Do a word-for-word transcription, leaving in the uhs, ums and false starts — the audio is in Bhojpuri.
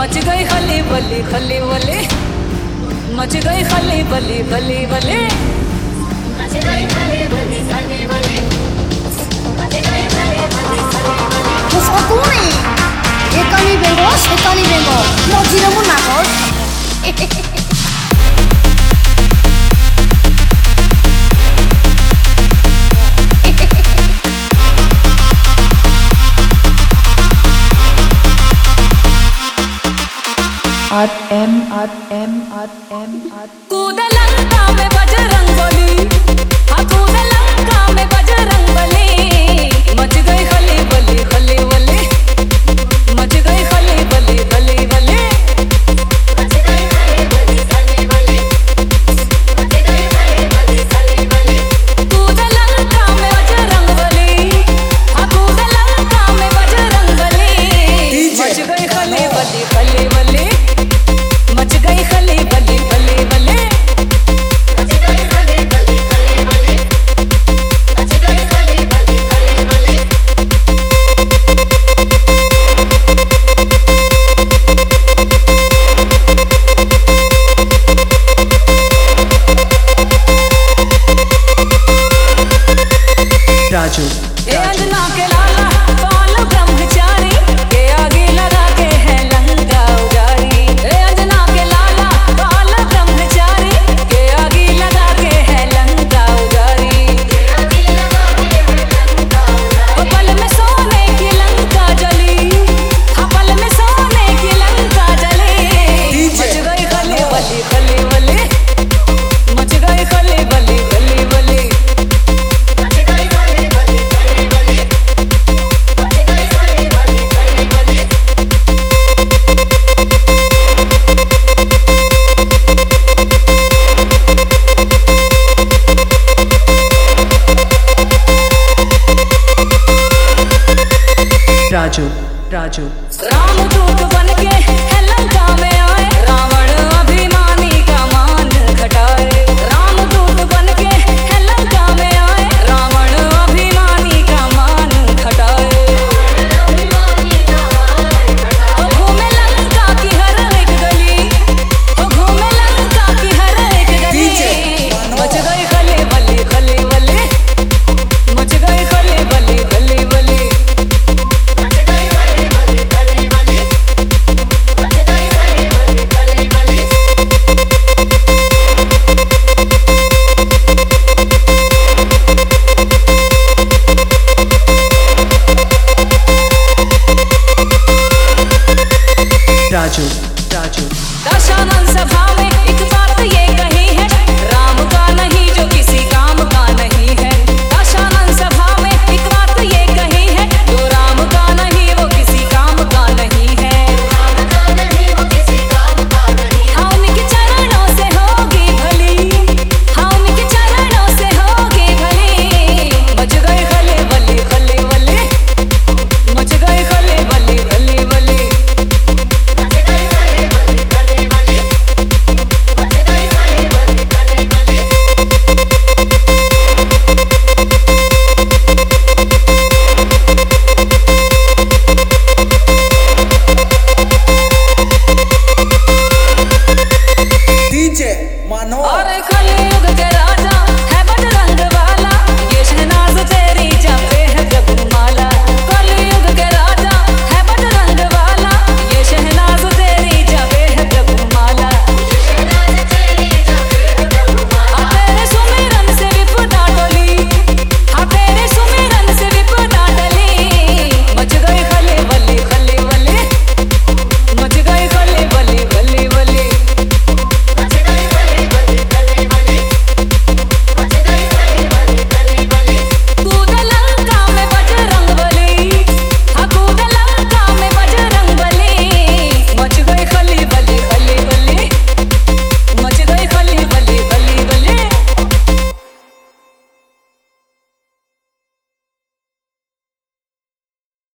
मच गई खली बली खली बली, मच गई खली बली खली बली, मच गई खली बली खली बली, मच गई खली बली खली बली. Musuhku nih, ikan ini bengkos, ikan ini bengkos, mau jadi mau nakos. Art M, Art M, Art M, Art. कूद लंका में बजरंग बली, हाँ कूद लंका में बजरंग बली, मच गई खली बली खली बली, मच गई खली बली खली बली, मच गई खली बली खली बली, मच गई खली बली खली बली. कूद लंका में बजरंग बली, हाँ कूद लंका में बजरंग बली, मच गई खली बली खली बली, मच गई खली बली बली बली, मच गई खली बली खली बली, मच गई खली बली खली बली. Raju, ये अंजना के लाला बाल ब्रह्मचारी, ये आगे लगा के है लंका उजारी. ये अंजना के लाला बाल ब्रह्मचारी, ये आगे लगा के है लंका उजारी. वो पल में सोने की लंका जली, हाँ पल में सोने की लंका जली, मच गई खली बली खली बली, मच गई खली बली खली बली, मच गई खली बली खली बली, मच गई खली बली खली बली. Raju, Raju. रामदूत बन के है